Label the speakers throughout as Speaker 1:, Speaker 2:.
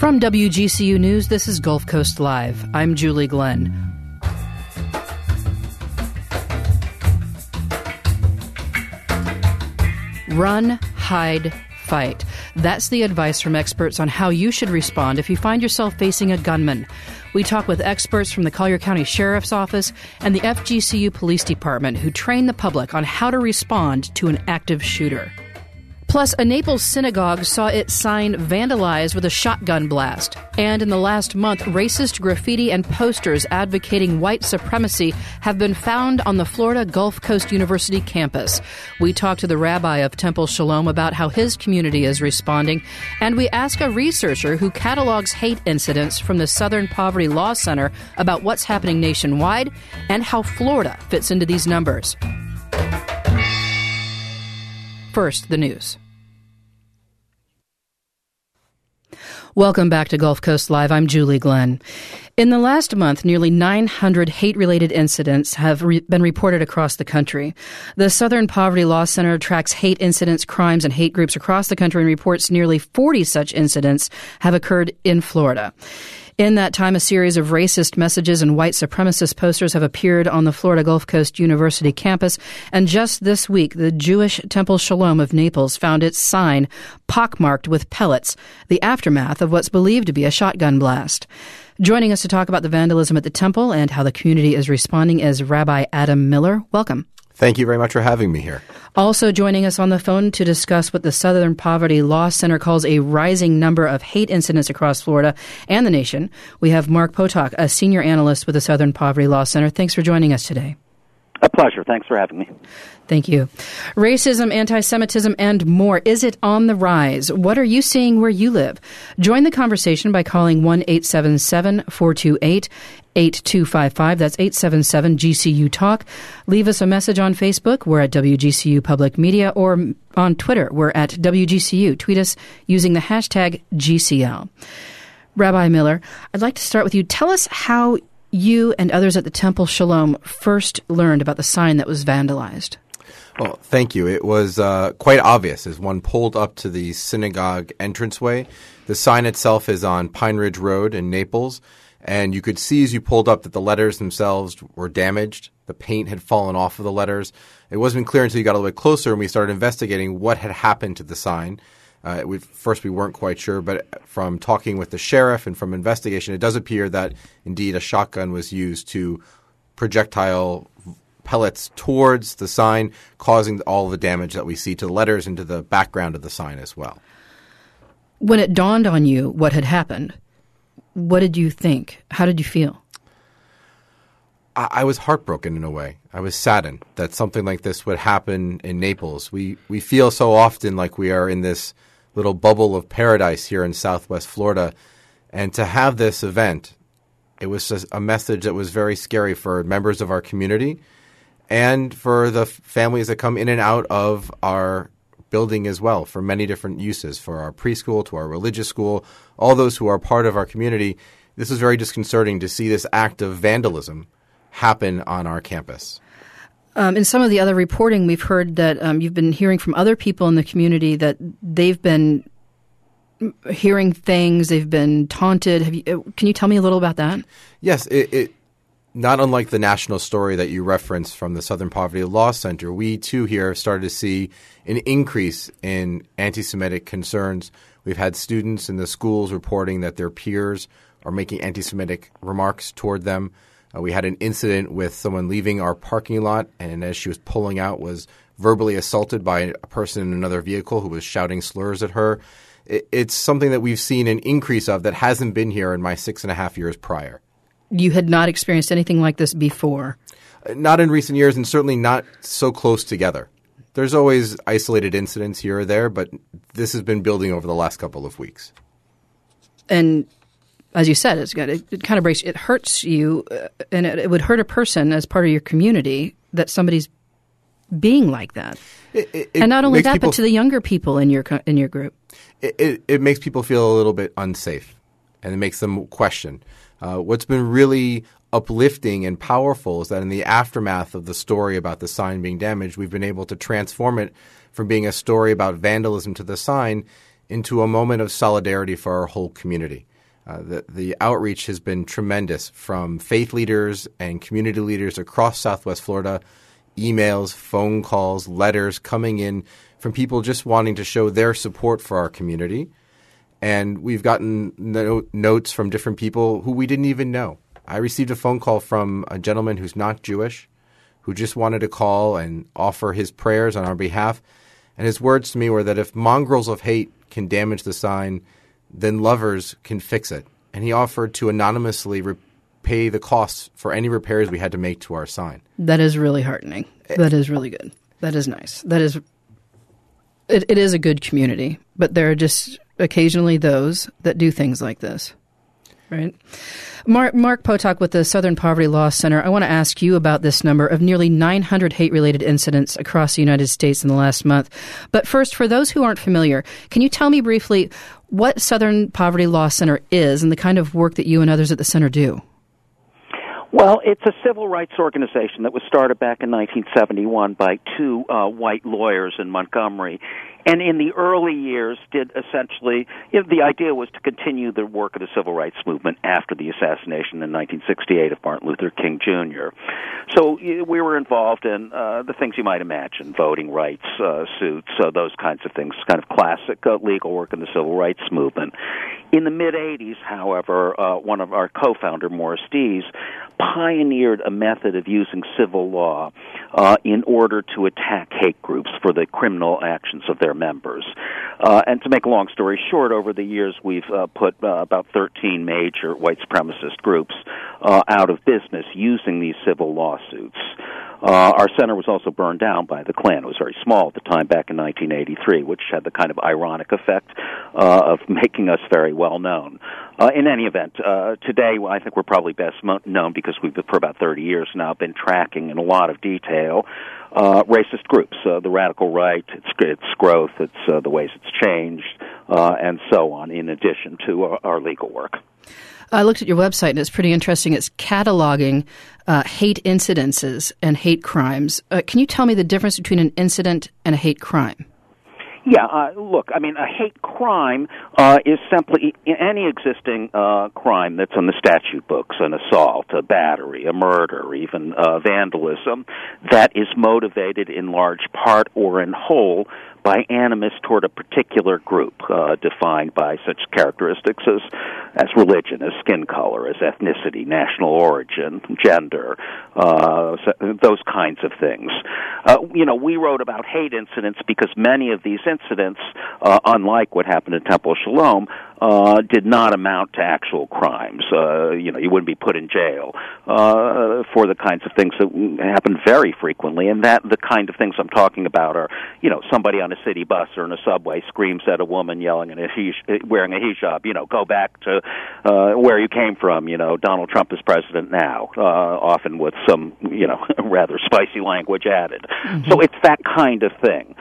Speaker 1: From WGCU News, this is Gulf Coast Live. I'm Julie Glenn. Run, hide, fight. That's the advice from experts on how you should respond if you find yourself facing a gunman. We talk with experts from the Collier County Sheriff's Office and the FGCU Police Department who train the public on how to respond to an active shooter. Plus, a Naples synagogue saw its sign vandalized with a shotgun blast. And in the last month, racist graffiti and posters advocating white supremacy have been found on the Florida Gulf Coast University campus. We talked to the rabbi of Temple Shalom about how his community is responding, and we ask a researcher who catalogs hate incidents from the Southern Poverty Law Center about what's happening nationwide and how Florida fits into these numbers. First, the news. Welcome back to Gulf Coast Live. I'm Julie Glenn. In the last month, nearly 900 hate-related incidents have been reported across the country. The Southern Poverty Law Center tracks hate incidents, crimes, and hate groups across the country and reports nearly 40 such incidents have occurred in Florida. In that time, a series of racist messages and white supremacist posters have appeared on the Florida Gulf Coast University campus. And just this week, the Jewish Temple Shalom of Naples found its sign pockmarked with pellets, the aftermath of what's believed to be a shotgun blast. Joining us to talk about the vandalism at the temple and how the community is responding is Rabbi Adam Miller. Welcome.
Speaker 2: Thank you very much for having me here.
Speaker 1: Also joining us on the phone to discuss what the Southern Poverty Law Center calls a rising number of hate incidents across Florida and the nation, we have Mark Potok, a senior analyst with the Southern Poverty Law Center. Thanks for joining us today.
Speaker 3: A pleasure. Thanks for having me.
Speaker 1: Thank you. Racism, anti-Semitism, and more. Is it on the rise? What are you seeing where you live? Join the conversation by calling 1-877-428-8255. That's 877-GCU Talk. Leave us a message on Facebook. We're at WGCU Public Media, or on Twitter. We're at WGCU. Tweet us using the hashtag GCL. Rabbi Miller, I'd like to start with you. Tell us how you and others at the Temple Shalom first learned about the sign that was vandalized.
Speaker 2: Well, thank you. It was quite obvious as one pulled up to the synagogue entranceway. The sign itself is on Pine Ridge Road in Naples, and you could see as you pulled up that the letters themselves were damaged. The paint had fallen off of the letters. It wasn't clear until you got a little bit closer and we started investigating what had happened to the sign. First, we weren't quite sure, but from talking with the sheriff and from investigation, it does appear that indeed a shotgun was used to projectile pellets towards the sign, causing all the damage that we see to the letters and to the background of the sign as well.
Speaker 1: When it dawned on you what had happened, what did you think? How did you feel?
Speaker 2: I was heartbroken in a way. I was saddened that something like this would happen in Naples. We feel so often like we are in this little bubble of paradise here in Southwest Florida. And to have this event, it was just a message that was very scary for members of our community and for the families that come in and out of our building as well, for many different uses, for our preschool, to our religious school, all those who are part of our community. This is very disconcerting to see this act of vandalism happen on our campus.
Speaker 1: In some of the other reporting, we've heard that you've been hearing from other people in the community that they've been hearing things, they've been taunted. Can you tell me a little about that?
Speaker 2: Yes, it not unlike the national story that you referenced from the Southern Poverty Law Center, we too here started to see an increase in anti-Semitic concerns. We've had students in the schools reporting that their peers are making anti-Semitic remarks toward them. We had an incident with someone leaving our parking lot, and as she was pulling out, was verbally assaulted by a person in another vehicle who was shouting slurs at her. It's something that we've seen an increase of that hasn't been here in my 6.5 years prior.
Speaker 1: You had not experienced anything like this before?
Speaker 2: Not in recent years, and certainly not so close together. There's always isolated incidents here or there, but this has been building over the last couple of weeks.
Speaker 1: And as you said, it kind of breaks, it hurts you, and it would hurt a person as part of your community that somebody's being like that. And not only that, but to the younger people in your group.
Speaker 2: It makes people feel a little bit unsafe, and it makes them question. What's been really uplifting and powerful is that in the aftermath of the story about the sign being damaged, we've been able to transform it from being a story about vandalism to the sign into a moment of solidarity for our whole community. The outreach has been tremendous from faith leaders and community leaders across Southwest Florida, emails, phone calls, letters coming in from people just wanting to show their support for our community. And we've gotten notes from different people who we didn't even know. I received a phone call from a gentleman who's not Jewish, who just wanted to call and offer his prayers on our behalf. And his words to me were that if mongrels of hate can damage the sign, then lovers can fix it. And he offered to anonymously pay the costs for any repairs we had to make to our sign.
Speaker 1: That is really heartening. That is really good. That is nice. It is a good community, but there are just occasionally those that do things like this, right? Mark Potok with the Southern Poverty Law Center. I want to ask you about this number of nearly 900 hate-related incidents across the United States in the last month. But first, for those who aren't familiar, can you tell me briefly what Southern Poverty Law Center is and the kind of work that you and others at the center do?
Speaker 3: Well, it's a civil rights organization that was started back in 1971 by two white lawyers in Montgomery. And in the early years did essentially, the idea was to continue the work of the civil rights movement after the assassination in 1968 of Martin Luther King Jr. So we were involved in the things you might imagine, voting rights, suits, those kinds of things, kind of classic legal work in the civil rights movement. In the mid-'80s, however, one of our co-founder, Morris Dees, pioneered a method of using civil law in order to attack hate groups for the criminal actions of their members. And to make a long story short, over the years we've put about 13 major white supremacist groups out of business using these civil lawsuits. Our center was also burned down by the Klan. It was very small at the time, back in 1983, which had the kind of ironic effect of making us very well known. In any event, today I think we're probably best known because we've, for about 30 years now, been tracking in a lot of detail racist groups, the radical right, its growth, its the ways it's changed, and so on, in addition to our legal work.
Speaker 1: I looked at your website, and it's pretty interesting. It's cataloging hate incidences and hate crimes. Can you tell me the difference between an incident and a hate crime?
Speaker 3: Yeah, look, I mean, a hate crime is simply any existing crime that's on the statute books, an assault, a battery, a murder, even vandalism, that is motivated in large part or in whole by animus toward a particular group, defined by such characteristics as religion, as skin color, as ethnicity, national origin, gender, those kinds of things. We wrote about hate incidents because many of these incidents, unlike what happened in Temple Shalom, did not amount to actual crimes. You wouldn't be put in jail for the kinds of things that happen very frequently, and that the kind of things I'm talking about are, somebody on a city bus or in a subway screams at a woman yelling at wearing a hijab, go back to where you came from, Donald Trump is president now, often with some, rather spicy language added. Mm-hmm. So it's that kind of thing.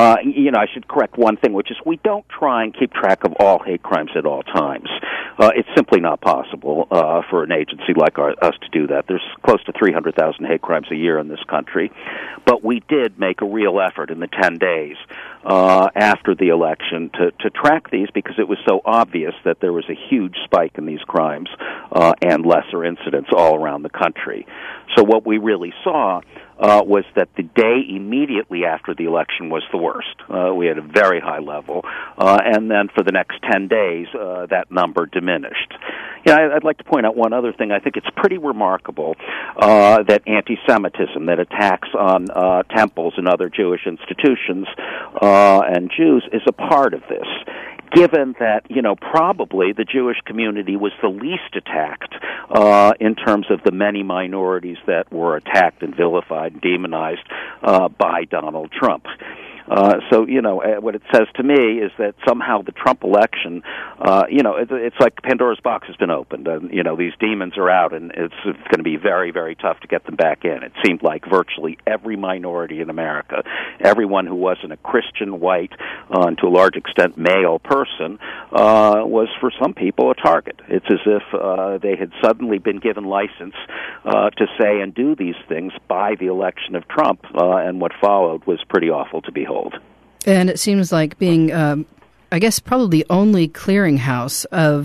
Speaker 3: I should correct one thing, which is we don't try and keep track of all hate crimes at all times. It's simply not possible for an agency like us to do that. There's close to 300,000 hate crimes a year in this country. But we did make a real effort in the 10 days after the election to track these because it was so obvious that there was a huge spike in these crimes and lesser incidents all around the country. So what we really saw was that the day immediately after the election was the worst. We had a very high level, and then for the next 10 days, that number diminished. I'd like to point out one other thing. I think it's pretty remarkable that anti-Semitism, that attacks on temples and other Jewish institutions and Jews, is a part of this. Given that, probably the Jewish community was the least attacked in terms of the many minorities that were attacked and vilified and demonized by Donald Trump. So, what it says to me is that somehow the Trump election, it's like Pandora's box has been opened, and, these demons are out, and it's going to be very, very tough to get them back in. It seemed like virtually every minority in America, everyone who wasn't a Christian, white, and to a large extent male person, was for some people a target. It's as if they had suddenly been given license to say and do these things by the election of Trump, and what followed was pretty awful to behold. And
Speaker 1: it seems like being, probably the only clearinghouse of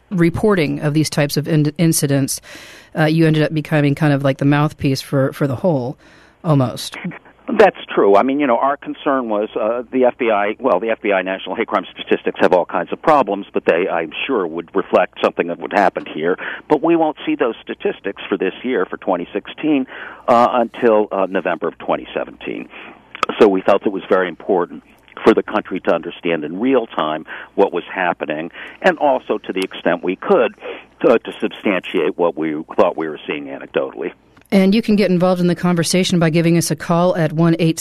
Speaker 1: reporting of these types of incidents, you ended up becoming kind of like the mouthpiece for the whole, almost.
Speaker 3: That's true. I mean, our concern was the FBI. Well, the FBI National Hate Crime Statistics have all kinds of problems, but they, I'm sure, would reflect something that would happen here. But we won't see those statistics for this year, for 2016, until November of 2017. So we felt it was very important for the country to understand in real time what was happening, and also, to the extent we could, to substantiate what we thought we were seeing anecdotally.
Speaker 1: And you can get involved in the conversation by giving us a call at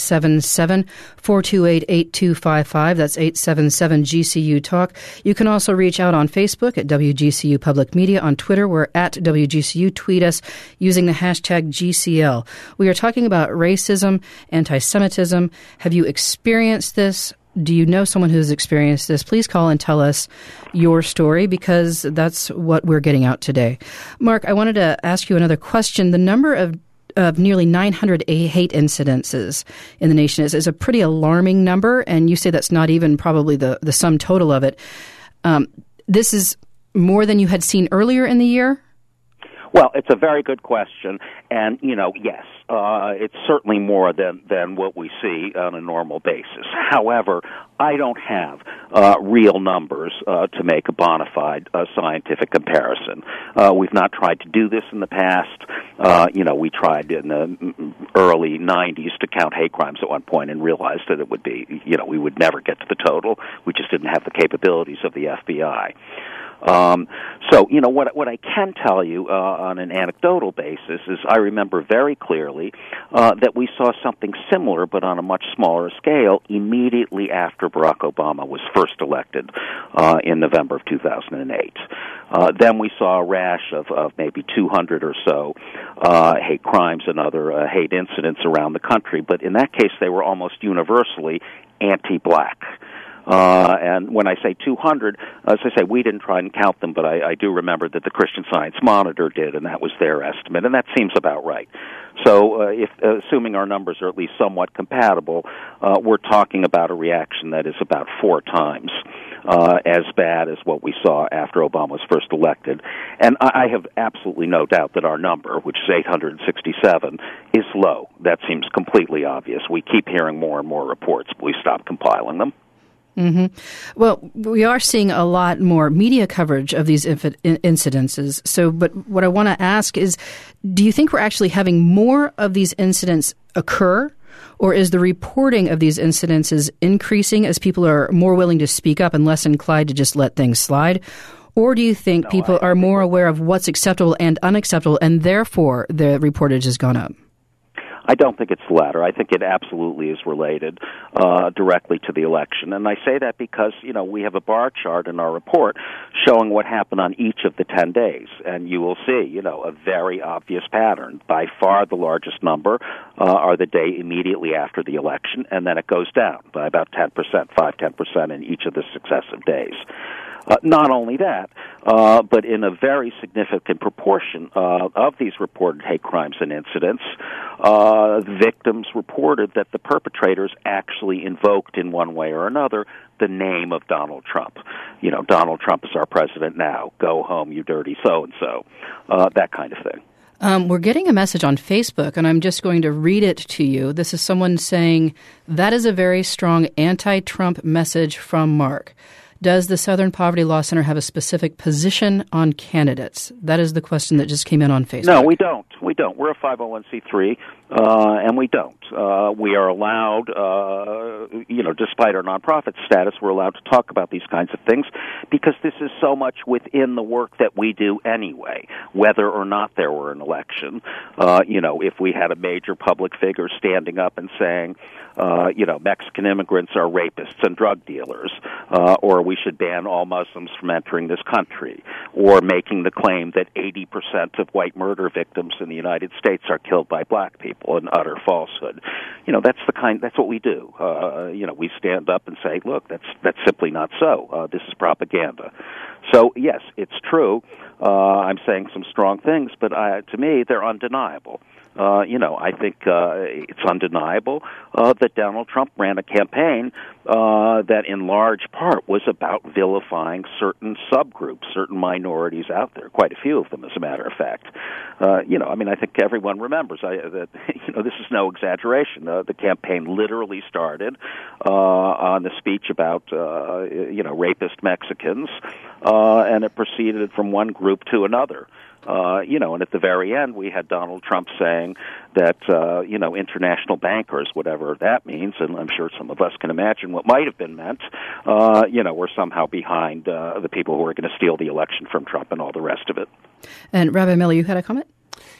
Speaker 1: 1-877-428-8255. That's 877-GCU-TALK. You can also reach out on Facebook at WGCU Public Media. On Twitter, we're at WGCU. Tweet us using the hashtag GCL. We are talking about racism, anti-Semitism. Have you experienced this? Do you know someone who's experienced this? Please call and tell us your story, because that's what we're getting out today. Mark, I wanted to ask you another question. The number of nearly 900 hate incidences in the nation is a pretty alarming number, and you say that's not even probably the sum total of it. This is more than you had seen earlier in the year?
Speaker 3: Well, it's a very good question, and, yes, it's certainly more than what we see on a normal basis. However, I don't have real numbers to make a bona fide scientific comparison. We've not tried to do this in the past. We tried in the early 90s to count hate crimes at one point and realized that it would be, we would never get to the total. We just didn't have the capabilities of the FBI. What I can tell you on an anecdotal basis is I remember very clearly that we saw something similar, but on a much smaller scale, immediately after Barack Obama was first elected in November of 2008. Then we saw a rash of maybe 200 or so hate crimes and other hate incidents around the country, but in that case they were almost universally anti-black. And when I say 200, as I say, we didn't try and count them, but I do remember that the Christian Science Monitor did, and that was their estimate, and that seems about right. So if assuming our numbers are at least somewhat compatible, we're talking about a reaction that is about 4 times as bad as what we saw after Obama was first elected. And I have absolutely no doubt that our number, which is 867, is low. That seems completely obvious. We keep hearing more and more reports, but we stopped compiling them.
Speaker 1: Mm-hmm. Well, we are seeing a lot more media coverage of these incidences. But what I want to ask is, do you think we're actually having more of these incidents occur, or is the reporting of these incidences increasing as people are more willing to speak up and less inclined to just let things slide? Or do you think people are more aware of what's acceptable and unacceptable, and therefore the reportage has gone up?
Speaker 3: I don't think it's the latter. I think it absolutely is related directly to the election. And I say that because, we have a bar chart in our report showing what happened on each of the 10 days. And you will see, a very obvious pattern. By far the largest number are the day immediately after the election, and then it goes down by about 10%, 5-10% in each of the successive days. Not only that, but in a very significant proportion of these reported hate crimes and incidents, victims reported that the perpetrators actually invoked in one way or another the name of Donald Trump. Donald Trump is our president now. Go home, you dirty so-and-so. That kind of thing.
Speaker 1: We're getting a message on Facebook, and I'm just going to read it to you. This is someone saying, "That is a very strong anti-Trump message from Mark. Does the Southern Poverty Law Center have a specific position on candidates?" That is the question that just came in on Facebook.
Speaker 3: No, we don't. We're a 501c3, and we don't. We are allowed, despite our nonprofit status, we're allowed to talk about these kinds of things because this is so much within the work that we do anyway, whether or not there were an election. If we had a major public figure standing up and saying, Mexican immigrants are rapists and drug dealers, or we should ban all Muslims from entering this country, or making the claim that 80% of white murder victims in the United States are killed by black people, an utter falsehood. That's what we do. We stand up and say, look, that's simply not so. This is propaganda. So, yes, it's true. I'm saying some strong things, but to me, they're undeniable. I think it's undeniable that Donald Trump ran a campaign that in large part was about vilifying certain subgroups, certain minorities out there, quite a few of them, as a matter of fact. I think everyone remembers that, this is no exaggeration. The campaign literally started on the speech about, rapist Mexicans, and it proceeded from one group to another. And at the very end, we had Donald Trump saying that, international bankers, whatever that means, and I'm sure some of us can imagine what might have been meant, were somehow behind the people who were going to steal the election from Trump and all the rest of it.
Speaker 1: And Rabbi Miller, you had a comment?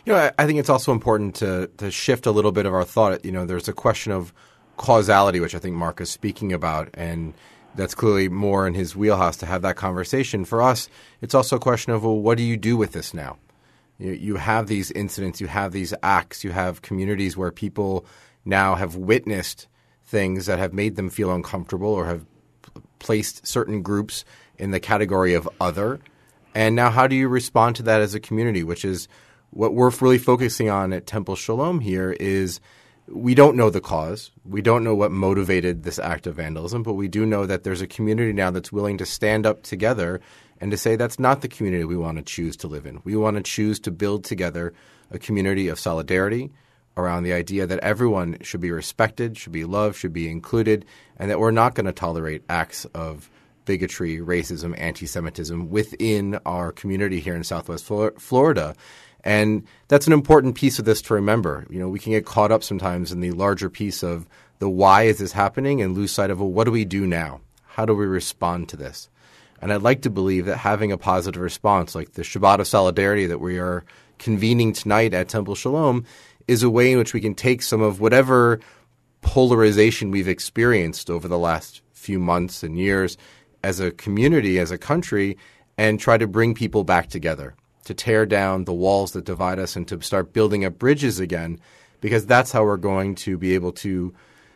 Speaker 2: I think it's also important to shift a little bit of our thought. There's a question of causality, which I think Mark is speaking about, and that's clearly more in his wheelhouse to have that conversation. For us, it's also a question of, well, what do you do with this now? You have these incidents, you have these acts, you have communities where people now have witnessed things that have made them feel uncomfortable or have placed certain groups in the category of other. And now how do you respond to that as a community, which is what we're really focusing on at Temple Shalom here is we don't know the cause. We don't know what motivated this act of vandalism, but we do know that there's a community now that's willing to stand up together and to say that's not the community we want to choose to live in. We want to choose to build together a community of solidarity around the idea that everyone should be respected, should be loved, should be included, and that we're not going to tolerate acts of bigotry, racism, anti-Semitism within our community here in Southwest Florida. And that's an important piece of this to remember. We can get caught up sometimes in the larger piece of the why is this happening and lose sight of, well, what do we do now? How do we respond to this? And I'd like to believe that having a positive response, like the Shabbat of Solidarity that we are convening tonight at Temple Shalom, is a way in which we can take some of whatever polarization we've experienced over the last few months and years as a community, as a country, and try to bring people back together, to tear down the walls that divide us and to start building up bridges again, because that's how we're going to be able to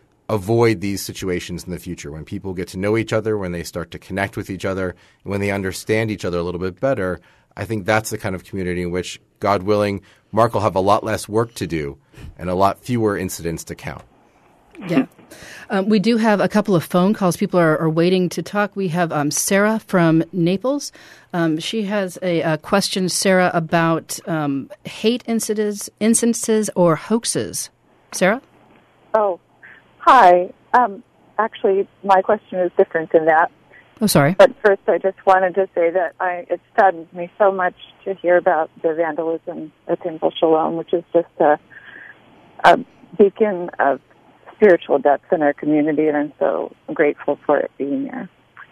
Speaker 2: avoid these situations in the future. When people get to know each other, when they start to connect with each other, and when they understand each other a little bit better, I think that's the kind of community in which, God willing, Mark will have a lot less work to do and a lot fewer incidents to count.
Speaker 1: Yeah. We do have a couple of phone calls. People are waiting to talk. We have Sarah from Naples. She has a question, Sarah, about hate instances or hoaxes. Sarah?
Speaker 4: Oh, hi. Actually, my question is different than that.
Speaker 1: Oh, sorry.
Speaker 4: But first, I just wanted to say that it saddens me so much to hear about the vandalism at Temple Shalom, which is just a beacon of spiritual depth in our community, and I'm so grateful for it being there.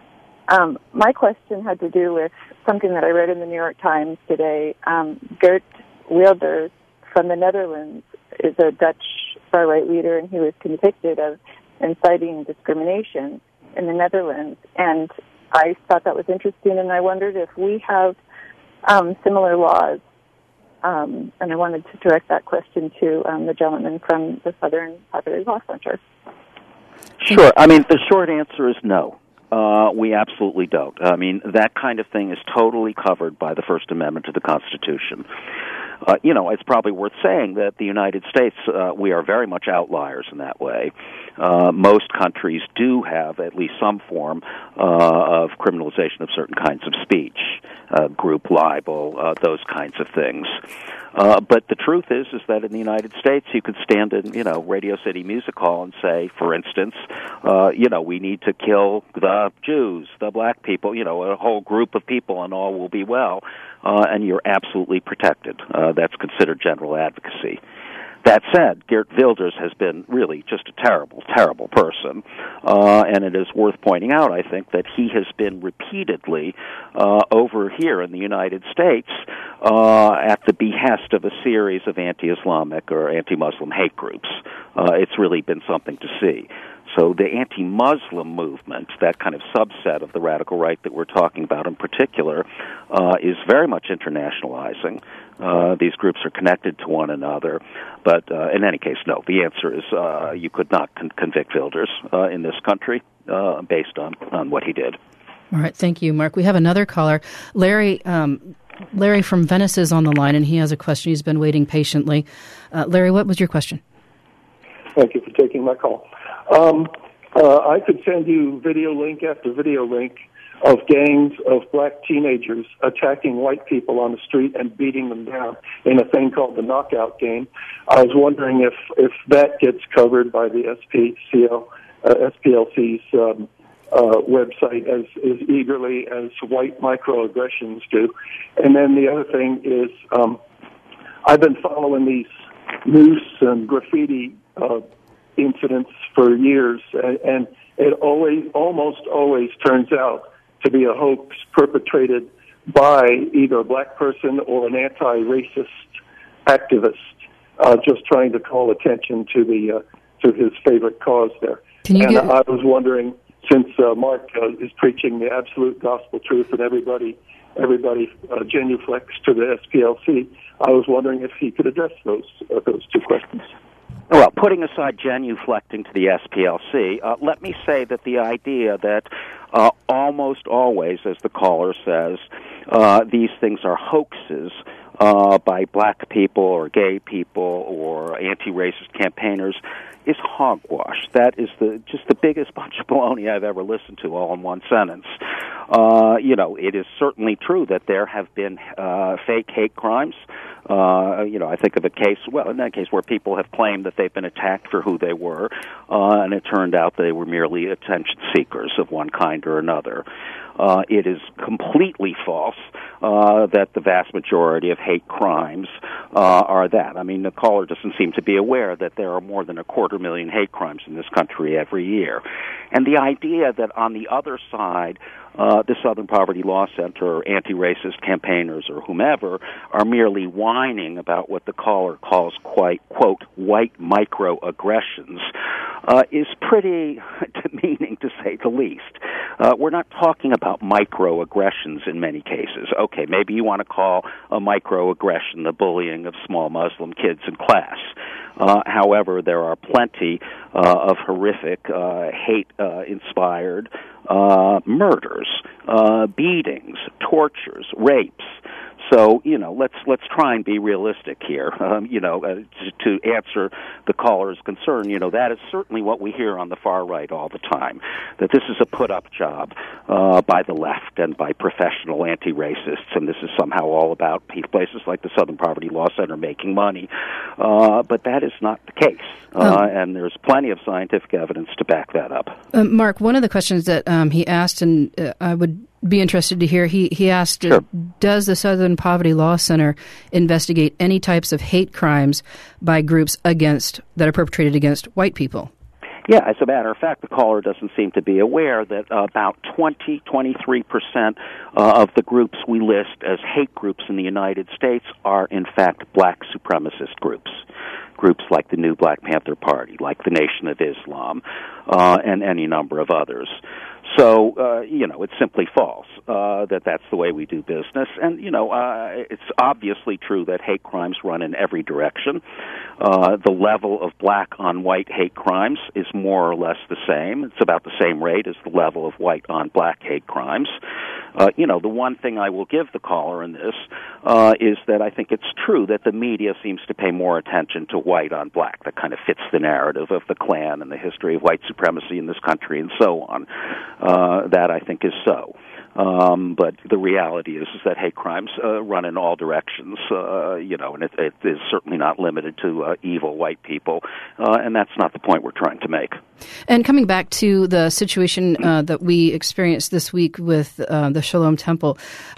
Speaker 4: My question had to do with something that I read in the New York Times today. Geert Wilders from the Netherlands is a Dutch far-right leader, and he was convicted of inciting discrimination in the Netherlands. And I thought that was interesting, and I wondered if we have similar laws. And I wanted to direct that question to the gentleman from the Southern Poverty Law Center.
Speaker 3: Sure. The short answer is no. We absolutely don't. That kind of thing is totally covered by the First Amendment to the Constitution. It's probably worth saying that the United States, we are very much outliers in that way. Most countries do have at least some form of criminalization of certain kinds of speech, group libel, those kinds of things. But the truth is that in the United States, you could stand in, Radio City Music Hall and say, for instance, we need to kill the Jews, the black people, a whole group of people, and all will be well. And you're absolutely protected. That's considered general advocacy. That said, Geert Wilders has been really just a terrible, terrible person. And it is worth pointing out, I think, that he has been repeatedly over here in the United States at the behest of a series of anti-Islamic or anti-Muslim hate groups. It's really been something to see. So the anti-Muslim movement, that kind of subset of the radical right that we're talking about in particular, is very much internationalizing. These groups are connected to one another. But in any case, no. The answer is you could not convict Wilders in this country based on what he did.
Speaker 1: All right. Thank you, Mark. We have another caller. Larry, Larry from Venice is on the line, and he has a question. He's been waiting patiently. Larry, what was your question?
Speaker 5: Thank you for taking my call. I could send you video link after video link of gangs of black teenagers attacking white people on the street and beating them down in a thing called the knockout game. I was wondering if that gets covered by the SPLC's website as eagerly as white microaggressions do. And then the other thing is I've been following these noose and graffiti incidents for years, and it almost always turns out to be a hoax perpetrated by either a black person or an anti-racist activist, just trying to call attention to his favorite cause there. I was wondering, since Mark is preaching the absolute gospel truth and everybody genuflects to the SPLC, I was wondering if he could address those two questions.
Speaker 3: Well, putting aside genuflecting to the SPLC, let me say that the idea that almost always, as the caller says, these things are hoaxes by black people or gay people or anti-racist campaigners is hogwash. That is just the biggest bunch of baloney I've ever listened to, all in one sentence. It is certainly true that there have been fake hate crimes. I think of in that case where people have claimed that they've been attacked for who they were, and it turned out they were merely attention seekers of one kind or another. It is completely false that the vast majority of hate crimes are that. I mean, the caller doesn't seem to be aware that there are more than 250,000 hate crimes in this country every year. And the idea that on the other side, the Southern Poverty Law Center or anti-racist campaigners or whomever are merely whining about what the caller calls, quote, white microaggressions is pretty demeaning, to say the least. We're not talking about microaggressions in many cases. Okay, maybe you want to call a microaggression the bullying of small Muslim kids in class. However, there are plenty of horrific, hate-inspired murders, beatings, tortures, rapes. So, let's try and be realistic here. To answer the caller's concern, that is certainly what we hear on the far right all the time, that this is a put-up job by the left and by professional anti-racists, and this is somehow all about places like the Southern Poverty Law Center making money. But that is not the case, and there's plenty of scientific evidence to back that up.
Speaker 1: Mark, one of the questions that he asked, and I would be interested to hear, he asked,
Speaker 3: sure.
Speaker 1: Does the Southern Poverty Law Center investigate any types of hate crimes by groups that are perpetrated against white people?
Speaker 3: Yeah, as a matter of fact, the caller doesn't seem to be aware that about 23% of the groups we list as hate groups in the United States are, in fact, black supremacist groups. Groups like the New Black Panther Party, like the Nation of Islam, and any number of others. So, it's simply false that that's the way we do business. And, it's obviously true that hate crimes run in every direction. The level of black on white hate crimes is more or less the same. It's about the same rate as the level of white on black hate crimes. The one thing I will give the caller in this is that I think it's true that the media seems to pay more attention to white on black. That kind of fits the narrative of the Klan and the history of white supremacy in this country and so on. That I think is so. But the reality is that hate crimes run in all directions, and it is certainly not limited to evil white people, and that's not the point we're trying to make.
Speaker 1: And coming back to the situation that we experienced this week with the Shalom Temple,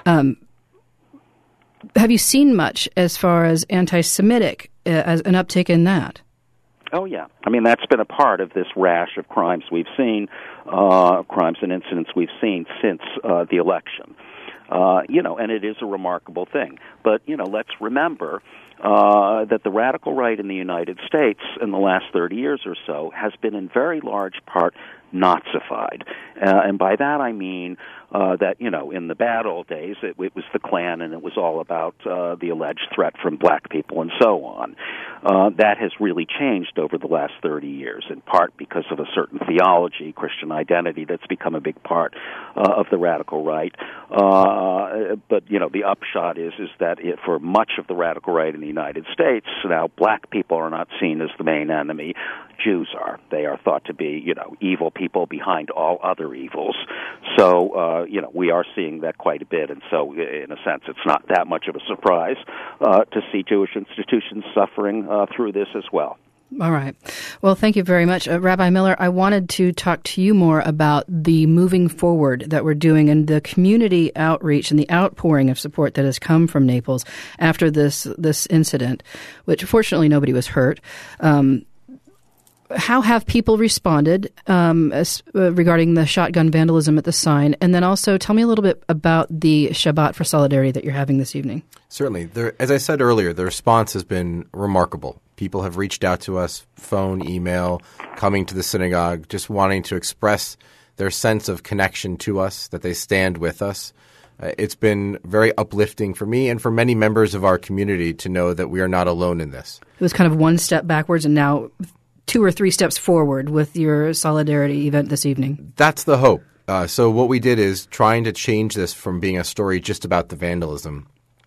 Speaker 1: have you seen much as far as anti-Semitic, as an uptick in that?
Speaker 3: Oh, yeah. I mean, that's been a part of this rash of crimes we've seen, crimes and incidents we've seen since the election. And it is a remarkable thing. But, let's remember that the radical right in the United States in the last 30 years or so has been in very large part Nazified. And by that I mean that, in the bad old days, it was the Klan, and it was all about the alleged threat from black people and so on. That has really changed over the last 30 years, in part because of a certain theology, Christian identity, that's become a big part of the radical right. But, the upshot is that for much of the radical right in the United States, now black people are not seen as the main enemy. Jews are. They are thought to be, evil people behind all other evils. So, we are seeing that quite a bit. And so, in a sense, it's not that much of a surprise to see Jewish institutions suffering through this as well.
Speaker 1: All right. Well, thank you very much. Rabbi Miller, I wanted to talk to you more about the moving forward that we're doing and the community outreach and the outpouring of support that has come from Naples after this incident, which fortunately nobody was hurt. How have people responded regarding the shotgun vandalism at the sign? And then also tell me a little bit about the Shabbat for Solidarity that you're having this evening.
Speaker 2: Certainly. As I said earlier, the response has been remarkable. People have reached out to us, phone, email, coming to the synagogue, just wanting to express their sense of connection to us, that they stand with us. It's been very uplifting for me and for many members of our community to know that we are not alone in this.
Speaker 1: It was kind of one step backwards and now 2 or 3 steps forward with your Solidarity event this evening.
Speaker 2: That's the hope. So what we did is trying to change this from being a story just about the vandalism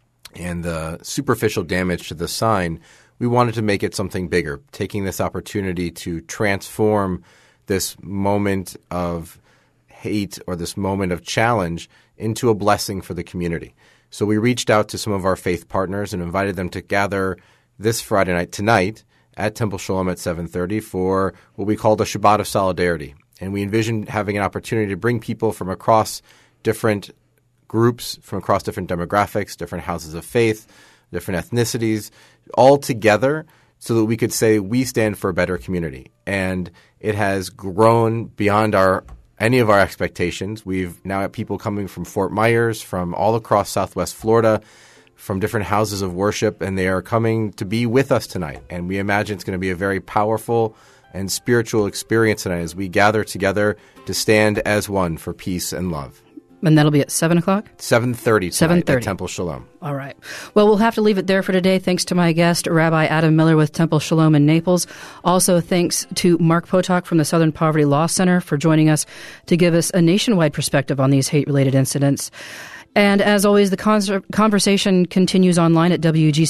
Speaker 2: and the superficial damage to the sign. We wanted to make it something bigger, taking this opportunity to transform this moment of hate or this moment of challenge into a blessing for the community. So we reached out to some of our faith partners and invited them to gather this Friday night, tonight, at Temple Shalom at 7:30 for what we called a Shabbat of Solidarity. And we envisioned having an opportunity to bring people from across different groups, from across different demographics, different houses of faith, different ethnicities, all together so that we could say we stand for a better community. And it has grown beyond any of our expectations. We've now had people coming from Fort Myers, from all across Southwest Florida, from different houses of worship, and they are coming to be with us tonight. And we imagine it's going to be a very powerful and spiritual experience tonight as we gather together to stand as one for peace and love.
Speaker 1: And that'll be at 7 o'clock?
Speaker 2: 7:30 tonight at Temple Shalom.
Speaker 1: All right. Well, we'll have to leave it there for today. Thanks to my guest, Rabbi Adam Miller with Temple Shalom in Naples. Also, thanks to Mark Potok from the Southern Poverty Law Center for joining us to give us a nationwide perspective on these hate-related incidents. And as always, the conversation continues online at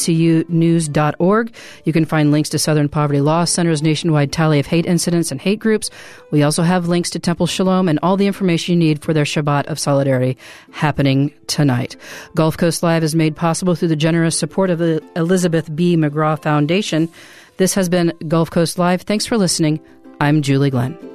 Speaker 1: WGCUnews.org. You can find links to Southern Poverty Law Center's nationwide tally of hate incidents and hate groups. We also have links to Temple Shalom and all the information you need for their Shabbat of Solidarity happening tonight. Gulf Coast Live is made possible through the generous support of the Elizabeth B. McGraw Foundation. This has been Gulf Coast Live. Thanks for listening. I'm Julie Glenn.